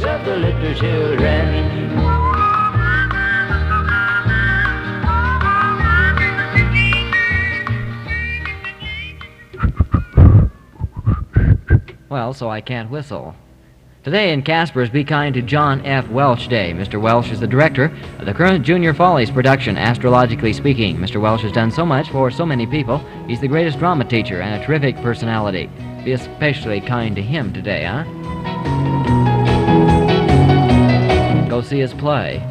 voice of the little children. Well, so I can't whistle. Today in Casper's Be Kind to John F. Welsh Day. Mr. Welsh is the director of the current Junior Follies production, Astrologically Speaking. Mr. Welsh has done so much for so many people. He's the greatest drama teacher and a terrific personality. Be especially kind to him today, huh? Go see his play.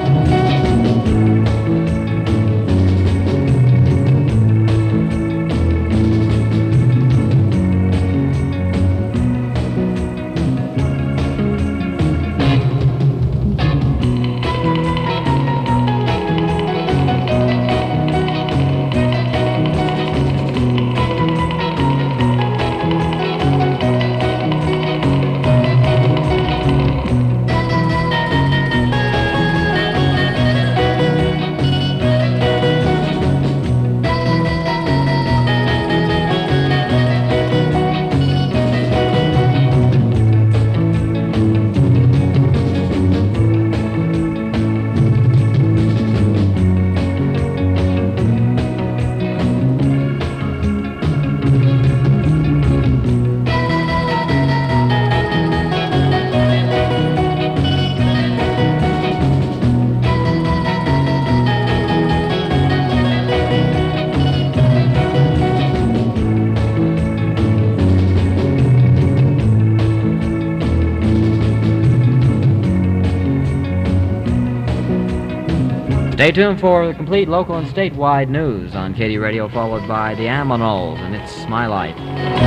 Stay tuned for the complete local and statewide news on Katy Radio, followed by the Aminals and It's My Life.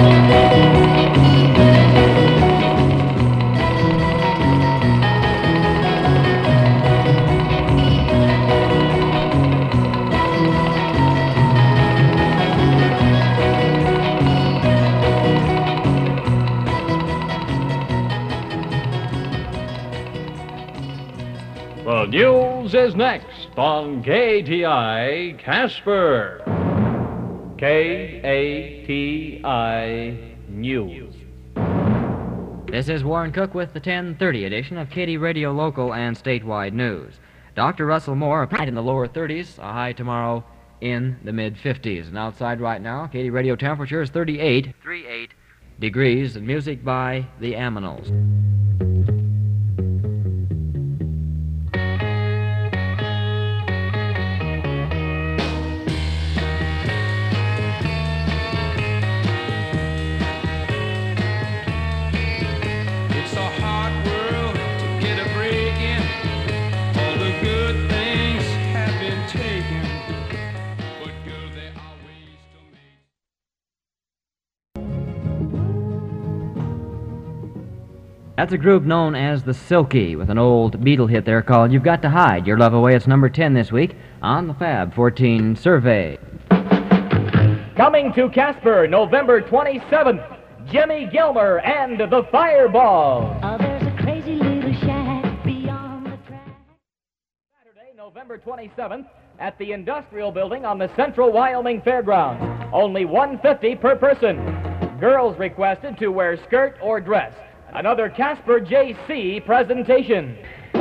The news is next on KATI Casper. KATI News. This is Warren Cook with the 10:30 edition of Katy Radio Local and Statewide News. Dr. Russell Moore, a high in the lower 30s, a high tomorrow in the mid-50s. And outside right now, Katy Radio temperature is 38 degrees, and music by the Aminals. That's a group known as the Silky, with an old Beatle hit there called You've Got to Hide Your Love Away. It's number 10 this week on the Fab 14 survey. Coming to Casper, November 27th, Jimmy Gilmer and the Fireballs. Oh, there's a crazy little shack beyond the track. Saturday, November 27th, at the Industrial Building on the Central Wyoming Fairgrounds. Only $150 per person. Girls requested to wear skirt or dress. Another Casper JC presentation.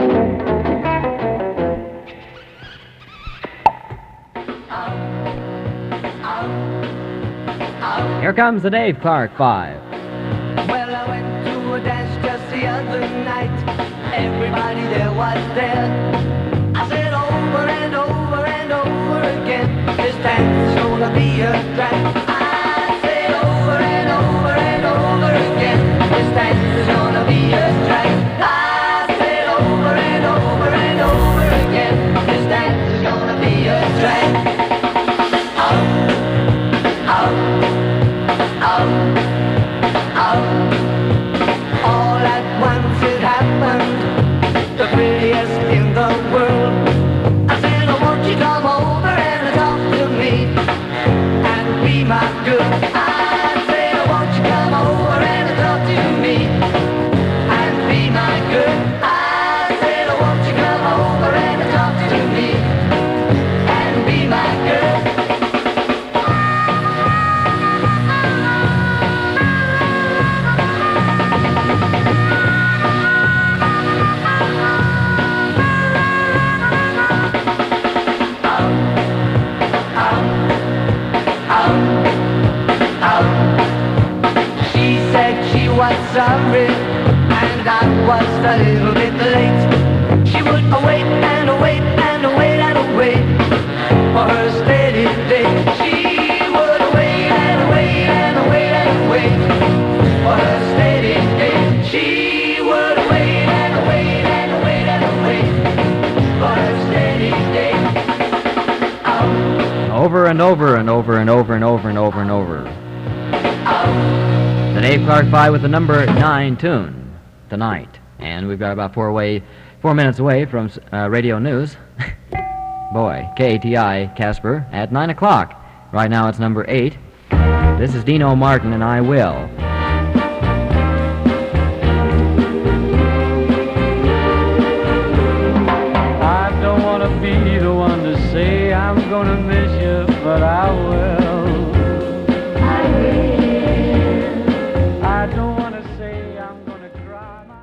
Here comes the Dave Clark 5. Well, I went to a dance just the other night. Everybody there was there. I said over and over and over again, this dance is gonna be a drag. I said over and over and over again, this dance is gonna be a drag. I said over and over and over again, this dance is gonna be a drag. Out, out, out, out. All at once it happened, the prettiest in the world. I said, oh, won't you come over and talk to me and be my was sorry, and I was a little bit late. She would await and await and await and wait for her steady day. She would await and wait and wait and wait for her steady day. She would wait and wait and wait and wait for her steady day. Over and over and over and over and over and over and over. The Dave Clark 5 with the number 9 tune tonight. And we've got about 4 minutes away from radio news. Boy, KATI Casper at 9 o'clock. Right now it's number 8. This is Dino Martin and I Will. I don't want to be the one to say I'm going to miss you, but I will. I will. I don't want to say I'm going to cry my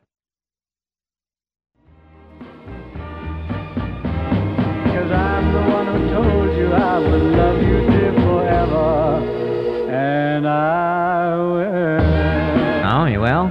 because I'm the one who told you I would love you dear forever, and I will. Oh, you will?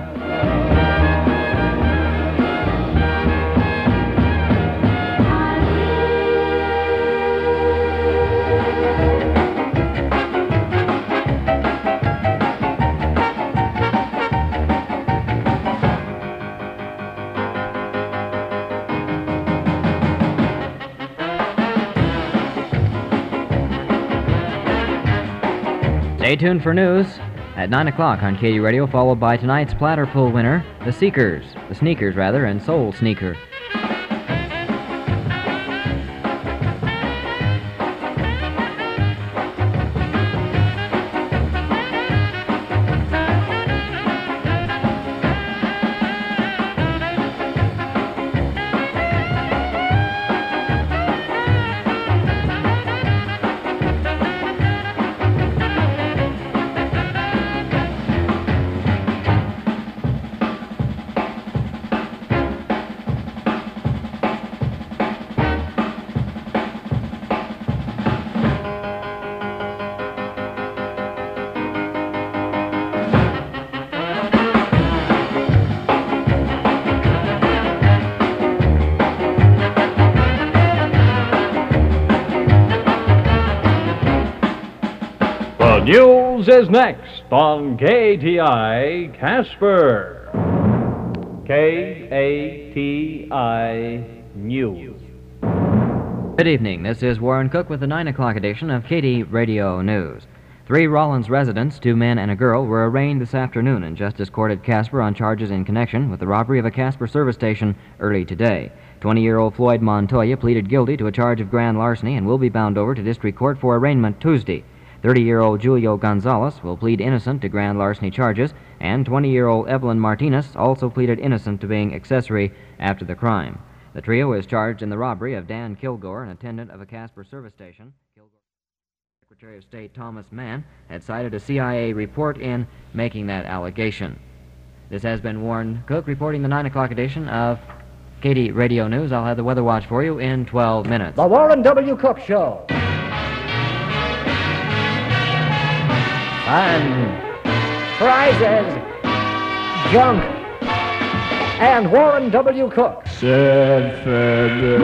Stay tuned for news at 9 o'clock on KD Radio, followed by tonight's platter pull winner, the Sneakers, and Soul Sneaker. News is next on KATI Casper. KATI News. Good evening. This is Warren Cook with the 9 o'clock edition of KD Radio News. 3 Rollins residents, 2 men and a girl, were arraigned this afternoon in Justice Court at Casper on charges in connection with the robbery of a Casper service station early today. 20-year-old Floyd Montoya pleaded guilty to a charge of grand larceny and will be bound over to district court for arraignment Tuesday. 30-year-old Julio Gonzalez will plead innocent to grand larceny charges, and 20-year-old Evelyn Martinez also pleaded innocent to being accessory after the crime. The trio is charged in the robbery of Dan Kilgore, an attendant of a Casper service station. Secretary of State Thomas Mann had cited a CIA report in making that allegation. This has been Warren Cook reporting the 9 o'clock edition of KD Radio News. I'll have the weather watch for you in 12 minutes. The Warren W. Cook Show. Fun, prizes, junk, and Warren W. Cook. Sad feather.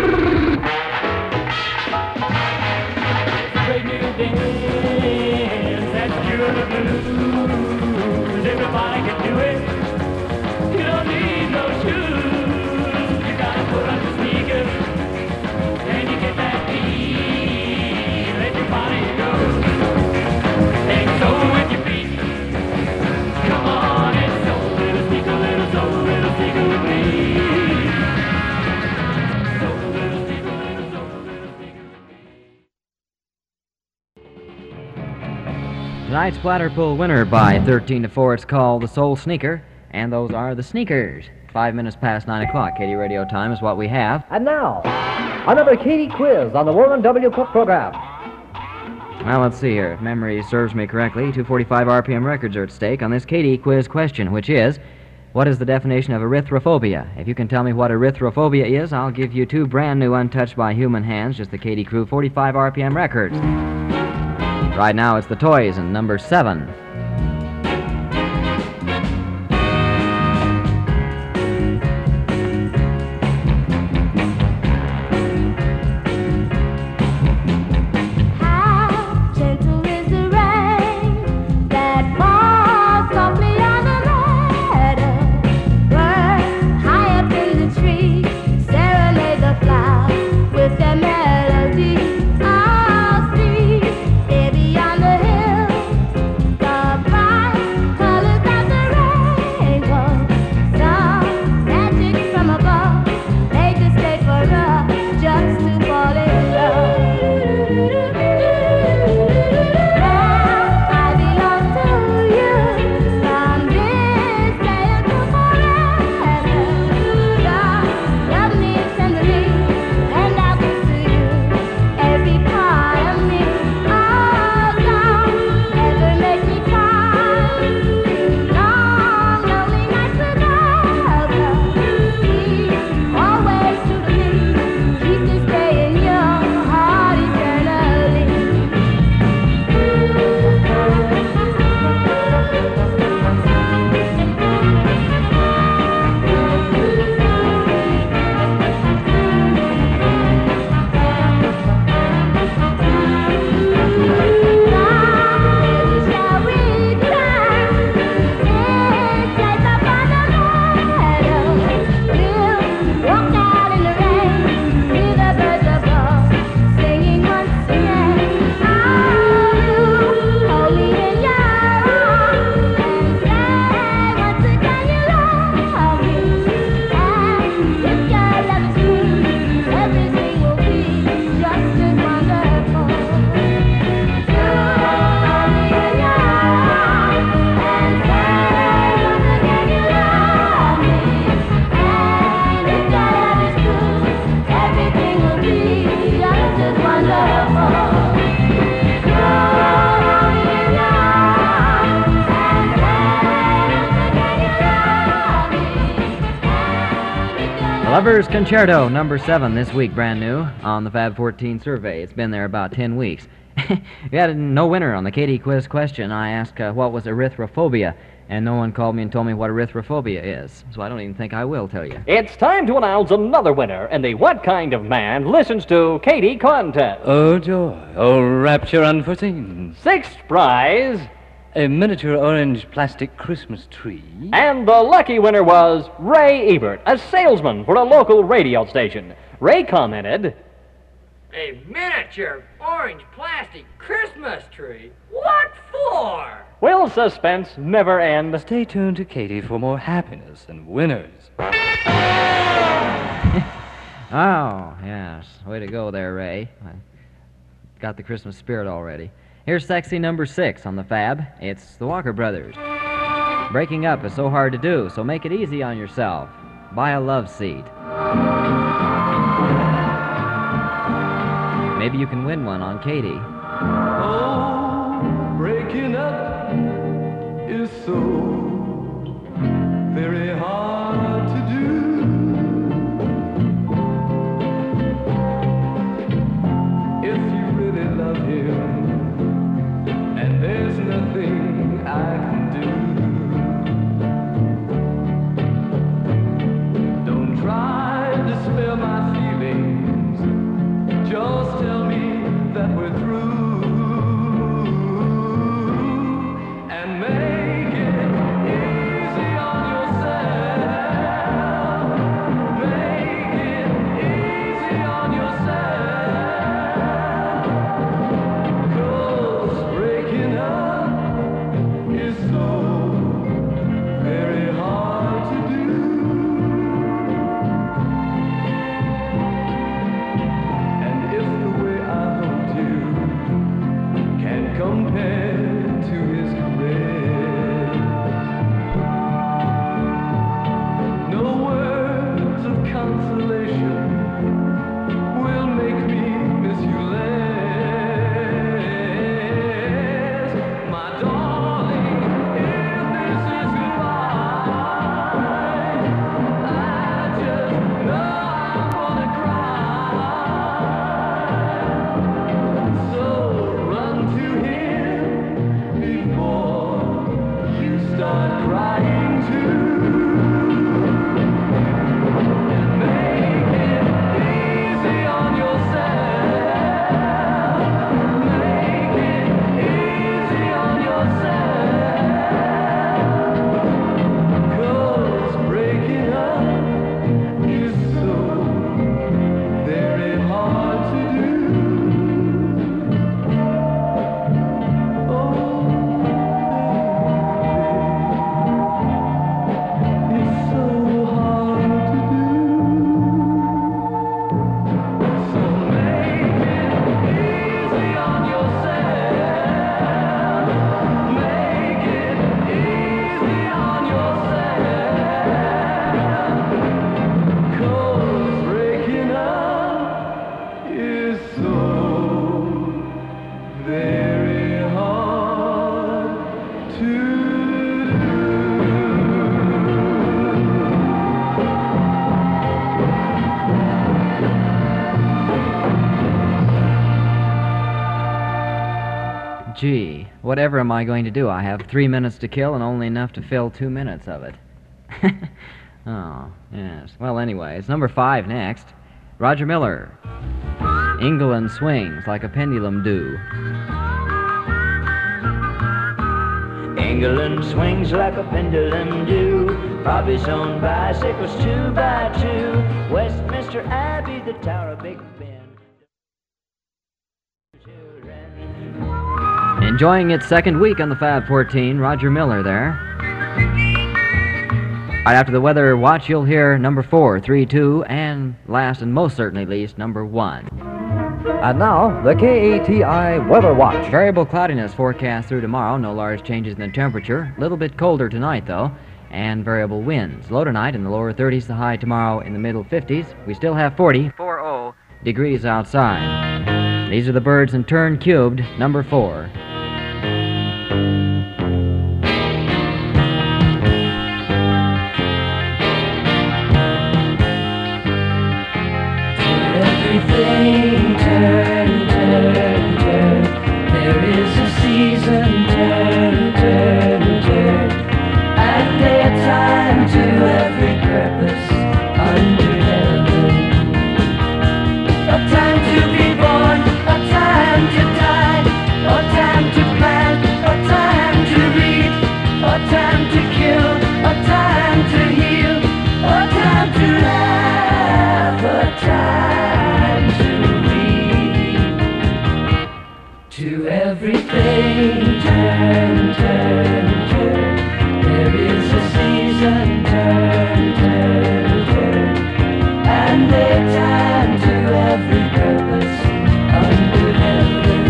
Great new dance, that's pure blues. Everybody can do it. You don't need no shoes. You gotta put on the sneakers, and you get that beat. Let your body go. Take soul with your feet. Come on and soul, little sneaker with me. Soul, little sneaker with me. Tonight's platter pull winner by 13-4. It's called the Soul Sneaker, and those are the Sneakers. 5 minutes past 9 o'clock. KD Radio time is what we have. And now, another Katie quiz on the Warren W. Cook program. Well, let's see here. If memory serves me correctly, 245 RPM records are at stake on this KD quiz question, which is, what is the definition of erythrophobia? If you can tell me what erythrophobia is, I'll give you 2 brand new untouched by human hands, just the KD Crew 45 RPM records. Right now it's the Toys and number 7. Lover's Concerto, number 7 this week, brand new on the Fab 14 survey. It's been there about 10 weeks. We had no winner on the Katie quiz question. I asked what was erythrophobia, and no one called me and told me what erythrophobia is, so I don't even think I will tell you. It's time to announce another winner in the What Kind of Man Listens to Katie contest. Oh, joy. Oh, rapture unforeseen. Sixth prize, A miniature orange plastic Christmas tree. and the lucky winner was Ray Ebert, a salesman for a local radio station. Ray commented, A miniature orange plastic Christmas tree? What for? will suspense never end? Stay tuned to Katie for more happiness and winners. Oh, yes. Way to go there, Ray. I got the Christmas spirit already. Here's sexy number 6 on the Fab. It's the Walker Brothers. Breaking up is so hard to do, so make it easy on yourself. Buy a love seat. Maybe you can win one on Katie. Oh, breaking up is so very hard to do. If you really love him, and there's nothing I can do, don't try to spare my feelings. Just tell me that we're through, and make it easy on yourself. Make it easy on yourself. 'Cause breaking up is so very hard to do. And if the way I hoped you can compare to his caress, no words of consolation will make me miss you less. My darling, if this is goodbye, I just know I wanna cry. So run to him before you start crying too. And make it easy on yourself. Make it easy on yourself. 'Cause breaking up is so very hard to do. Oh, baby, it's so hard to do. So make it easy on yourself. Make it easy on yourself. 'Cause breaking up is so very hard to do. Gee, whatever am I going to do? I have 3 minutes to kill and only enough to fill 2 minutes of it. Oh, yes. Well, anyway, it's number 5 next. Roger Miller. England swings like a pendulum do. England swings like a pendulum do. Bobby's on bicycles 2 by 2. Westminster Abbey, the Tower of Big Ben. Enjoying its second week on the Fab 14, Roger Miller there. Right after the weather watch, you'll hear number 4, 3, 2, and last and most certainly least, number 1. And now, the KATI Weather Watch. Variable cloudiness forecast through tomorrow. No large changes in the temperature. A little bit colder tonight, though. And variable winds. Low tonight in the lower 30s, the high tomorrow in the middle 50s. We still have 40 degrees outside. These are the birds in turn cubed, number 4. their time to every purpose under heaven. A time to be born, a time to die, a time to plant, a time to reap, a time to kill, a time to heal, a time to laugh, a time to weep. To everything turn, turn, turn. There is a season, turn, turn, turn. And their time to every purpose under heaven.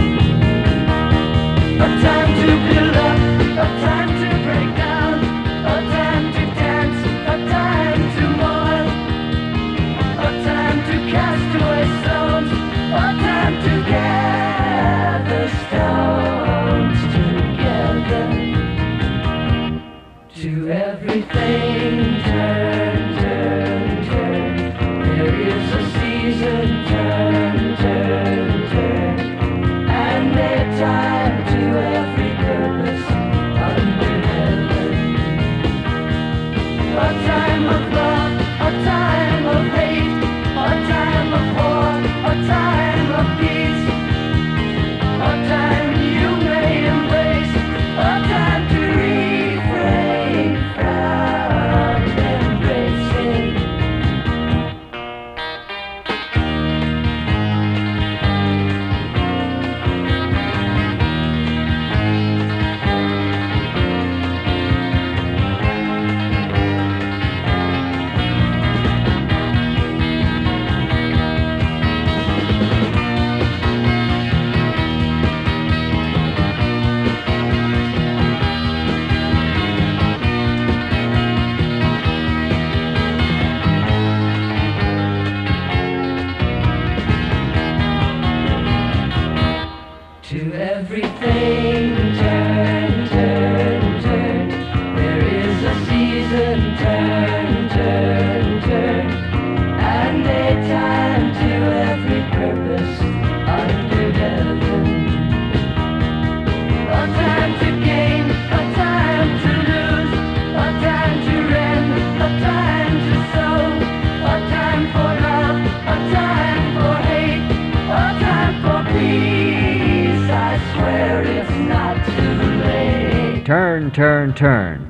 A time to build up, a time to break down, a time to dance, a time to mourn, a time to cast away stones, a time to gather stones together. To everything turn, turn, turn. There is a season, turn, turn, turn. And their time to every purpose under heaven. A time of love, a time of hate, a time of war, a time of peace, a time you may embrace, a time to refrain from embracing. To everything turn, turn, turn. There is a season, turn, turn, turn. And a time to every purpose under heaven. A time to gain, a time to lose, a time to rend, a time to sow, a time for love, a time for hate, a time for peace. I swear it's not too late. Turn, turn, turn.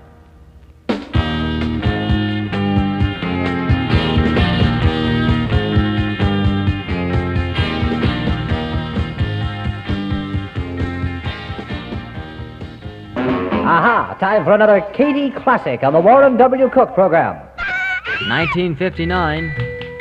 Aha! Time for another Katie Classic on the Warren W. Cook program. 1959.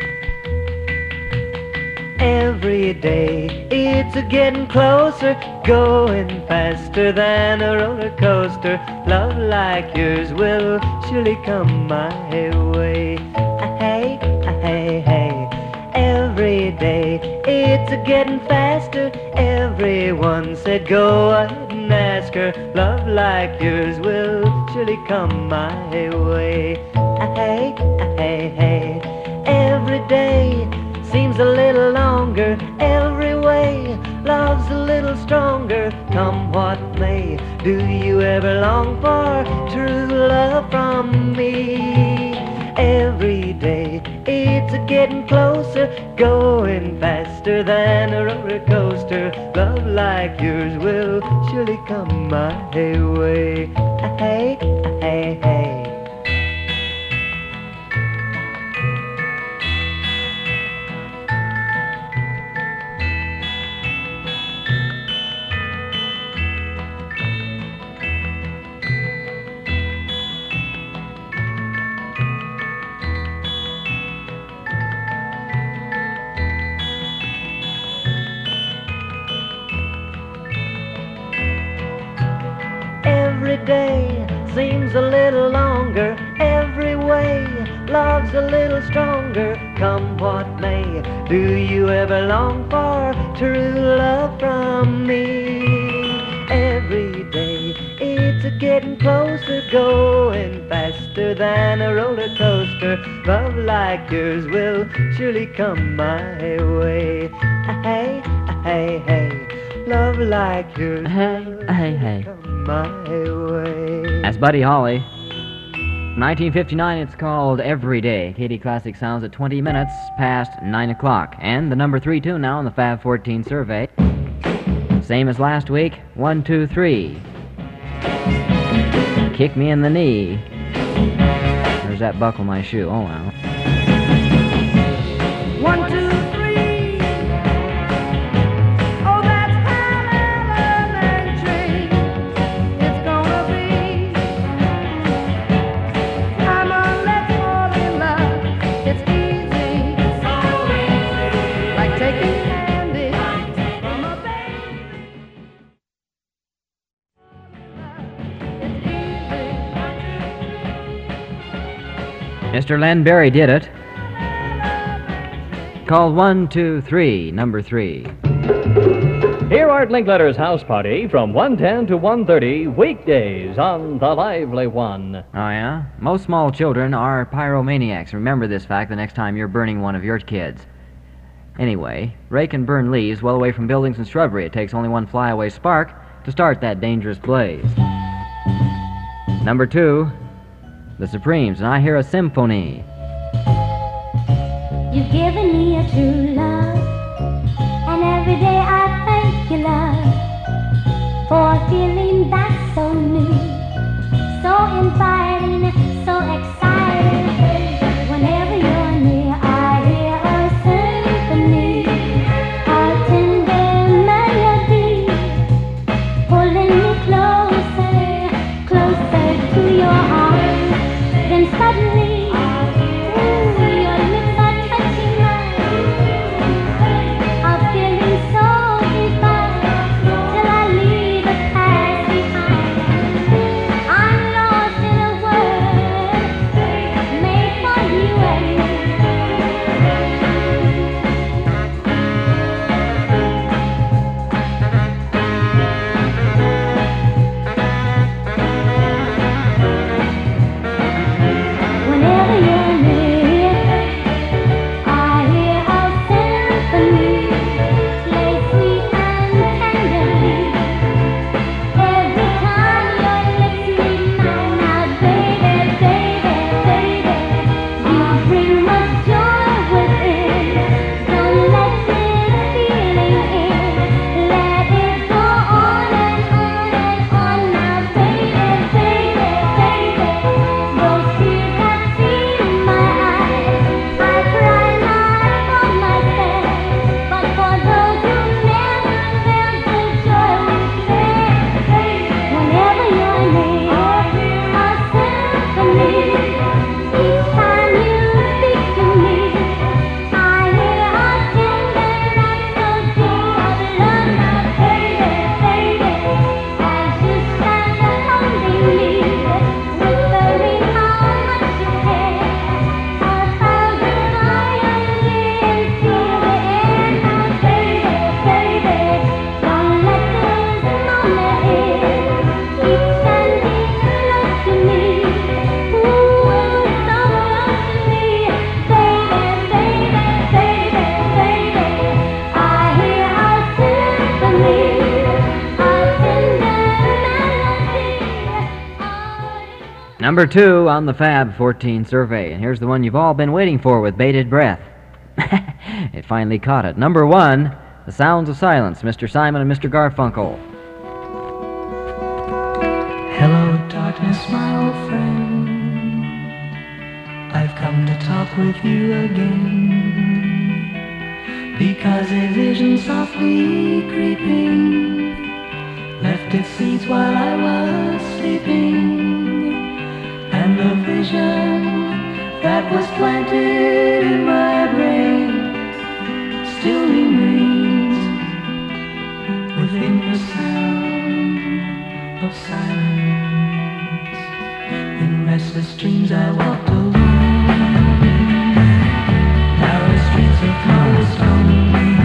Every day it's a getting closer, going faster than a roller coaster. Love like yours will surely come my way. Hey, hey, hey. Every day it's a getting faster. Everyone said go ahead and ask her. Love like yours will surely come my way. Hey, hey, hey. Every day seems a little longer, every way love's a little stronger. Come what may, do you ever long for true love from me? Every day it's a getting closer, going faster than a roller coaster. Love like yours will surely come my way. Hey, hey, hey. Every day seems a little longer, every way love's a little stronger. Come what may, do you ever long for true love from me? Every day it's a getting closer, going faster than a roller coaster. Love like yours will surely come my way. Hey, hey, hey. Love like yours Hey, will hey, hey. come my way. That's Buddy Holly. 1959, it's called Every Day. Katy Classic Sounds at 20 minutes past 9 o'clock. And the number 3 tune now on the Fab 14 survey. Same as last week, 1, 2, 3. Kick me in the knee. There's that buckle my shoe. Oh, well. 1, 2, 3. Oh, that's how elementary it's gonna be. I'm a let's fall in love. It's easy, so easy, like taking candy from a baby. It's easy. Mr. Len Berry did it. Called 1, 2, 3, number 3. Hear Art Linkletter's House Party from 1:10 to 1:30 weekdays on The Lively One. Oh, yeah? Most small children are pyromaniacs. Remember this fact the next time you're burning one of your kids. Anyway, rake and burn leaves well away from buildings and shrubbery. It takes only one flyaway spark to start that dangerous blaze. Number 2, The Supremes, and I Hear a Symphony. You've given me a true love, and every day I thank you, love, for a feeling that's so new, so inviting, so exciting. Whenever you're near, I hear a symphony, a tender melody, pulling me closer, closer to your arms. Then suddenly, Number 2 on the Fab 14 survey. And here's the one you've all been waiting for with bated breath. It finally caught it. Number 1, The Sounds of Silence, Mr. Simon and Mr. Garfunkel. Hello, darkness, my old friend. I've come to talk with you again, because a vision softly creeping left its seeds while I was sleeping. And the vision that was planted in my brain still remains within the sound of silence. In restless dreams I walked alone, narrow streets of cobblestone,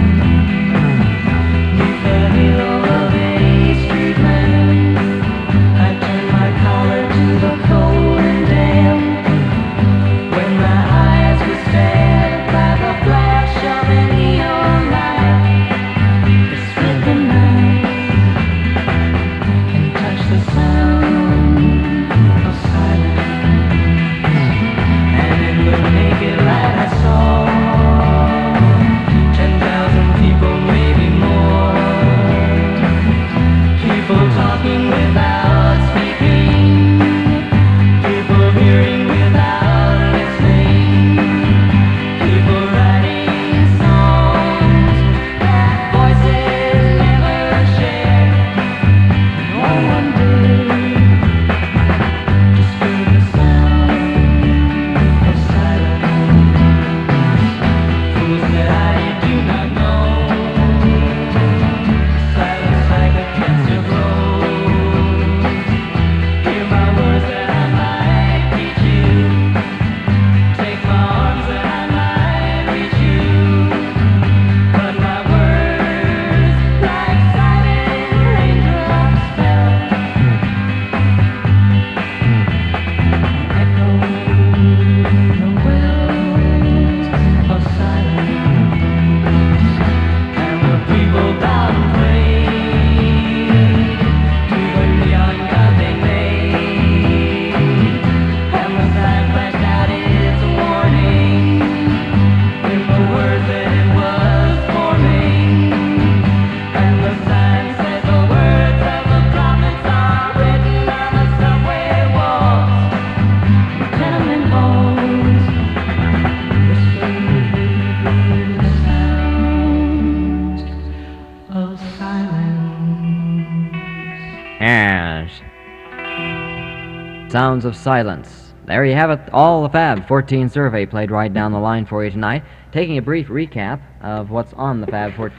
neath the halo of a street lamp. I turned my collar to the cold and damp, when my eyes were stabbed by the flash of a neon light. It split the night and touched the sound of silence. Sounds of Silence. There you have it, all the Fab 14 survey played right down the line for you tonight. Taking a brief recap of what's on the Fab 14...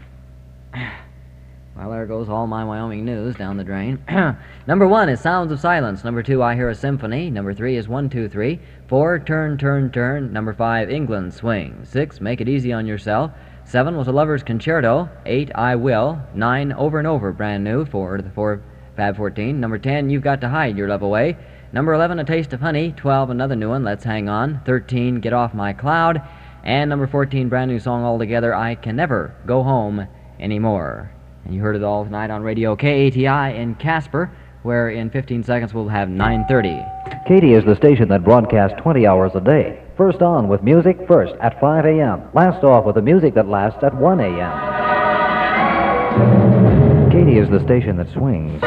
Well, there goes all my Wyoming news down the drain. Number 1 is Sounds of Silence. Number 2, I Hear a Symphony. Number 3 is 1, 2, 3. 4, Turn, Turn, Turn. Number 5, England Swing. 6, Make It Easy on Yourself. 7 was A Lover's Concerto. 8, I Will. 9, Over and Over, brand new for the Fab 14. Number 10, You've Got to Hide Your Love Away. Number 11, A Taste of Honey. 12, another new one, Let's Hang On. 13, Get Off My Cloud. And number 14, brand new song altogether, I Can Never Go Home Anymore. And you heard it all tonight on Radio KATI in Casper, where in 15 seconds we'll have 9:30. Katy is the station that broadcasts 20 hours a day. First on with music first at 5 a.m. Last off with the music that lasts at 1 a.m. Katy is the station that swings.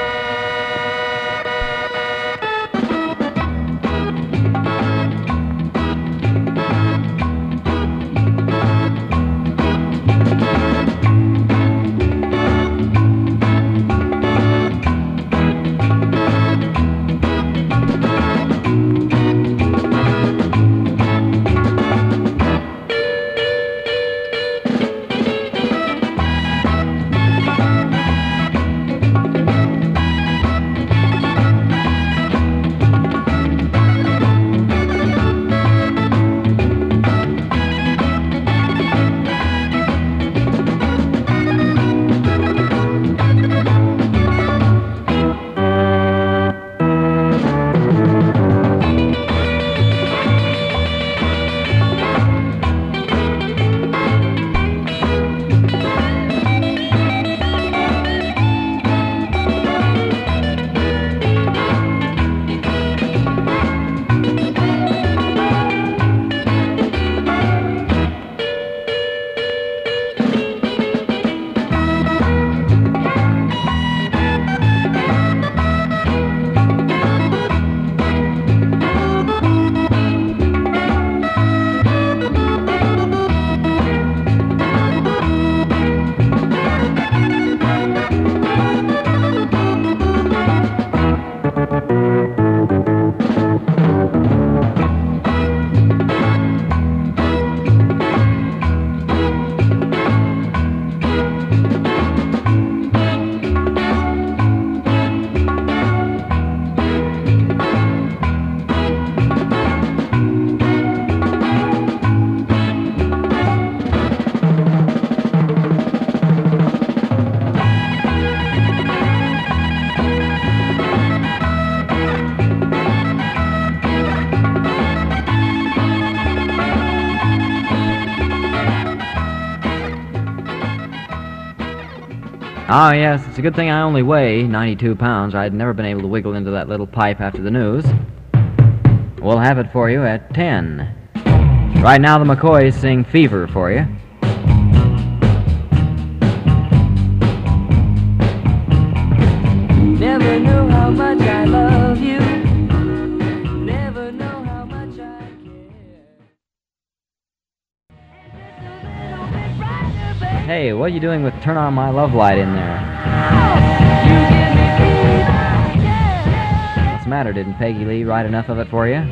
Oh, yes, it's a good thing I only weigh 92 pounds. I'd never been able to wiggle into that little pipe after the news. We'll have it for you at 10. Right now, the McCoys sing Fever for you. Never know how much I love you. Never know how much I care. Hey, what are you doing with Turn On My Love Light in there? What's the matter? Didn't Peggy Lee write enough of it for you?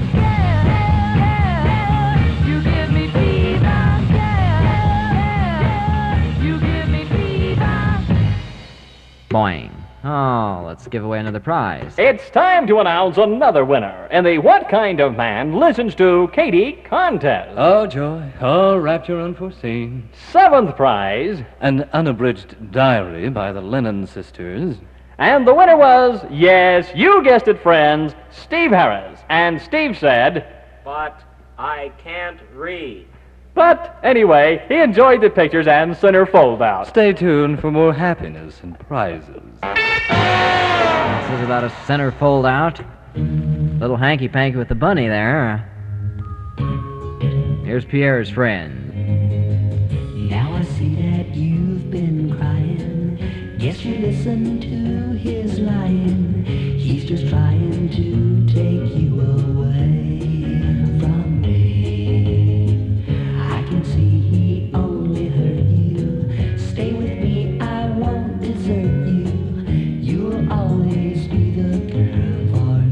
Boing. Oh, let's give away another prize. It's time to announce another winner in the What Kind of Man Listens to Katy contest. Oh, joy, oh, rapture unforeseen. 7th prize. An unabridged diary by the Lennon sisters. And the winner was, yes, you guessed it, friends, Steve Harris. And Steve said, But I can't read. but anyway, he enjoyed the pictures and center fold out. Stay tuned for more happiness and prizes. This is about a center fold out. Little hanky-panky with the bunny there. Here's Pierre's friend. Now I see that you've been crying. Guess you listened to his lying. He's just trying to take you away from me. I can see he only hurt you. Stay with me, I won't desert you. You'll always be the girl for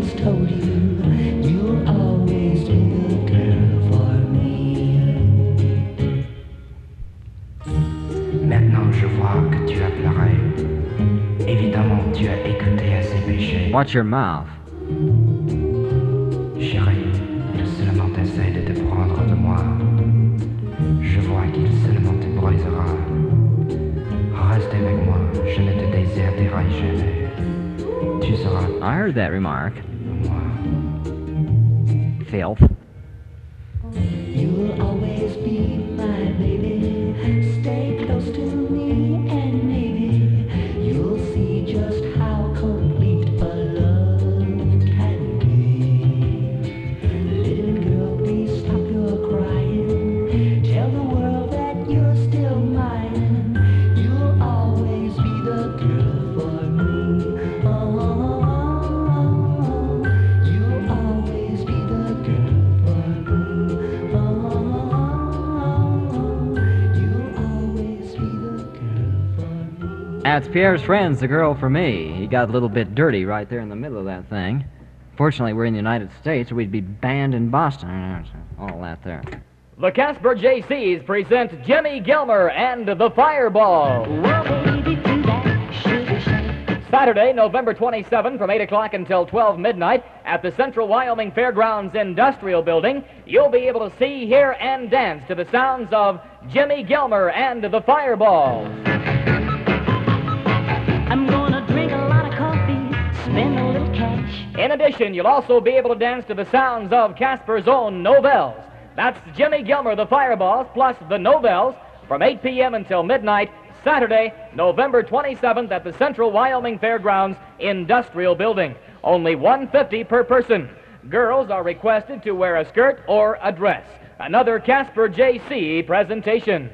always told you, you'll always be the girl for me. Maintenant je vois que tu as pleuré. Évidemment tu as écouté à ses péchés. Watch your mouth. Chérie, il seulement essaie de te prendre de moi. Je vois qu'il seulement te brisera. Reste avec moi, je ne te déserterai jamais. Tu seras I heard that remark. moi. Filth. You'll always be my baby. Stay close to me and maybe you'll see just how complete a love can be. Little girl, please stop your crying. Tell the world that you're still mine. You'll always be the girl for me. Oh, you'll always be the girl for me. Oh, you'll always be the girl for me. That's Pierre's Friends, the girl for me. He got a little bit dirty right there in the middle of that thing. Fortunately, we're in the United States, or we'd be banned in Boston. All that there. The Casper JCs present Jimmy Gilmer and the Fireball. Saturday, November 27, from 8 o'clock until 12 midnight at the Central Wyoming Fairgrounds Industrial Building, you'll be able to see, hear, and dance to the sounds of Jimmy Gilmer and the Fireball. I'm gonna drink a lot of coffee, spend a little cash. In addition, you'll also be able to dance to the sounds of Casper's own Novels. That's Jimmy Gilmer, the Fireballs, plus the Novels from 8 p.m. until midnight, Saturday, November 27th at the Central Wyoming Fairgrounds Industrial Building. Only $150 per person. Girls are requested to wear a skirt or a dress. Another Casper JC presentation.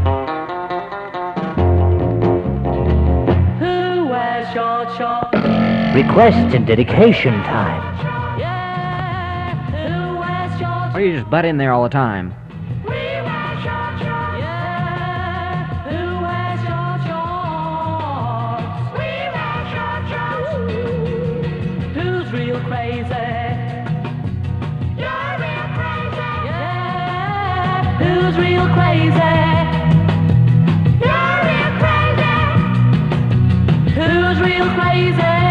Who wears short shorts? Request and dedication time. Yeah, who wears short Or you just butt in there all the time. We wear short shorts. Yeah, who wears short shorts? We wear short shorts. Who's real crazy? You're real crazy. Yeah, who's real crazy? You're real crazy. Who's real crazy?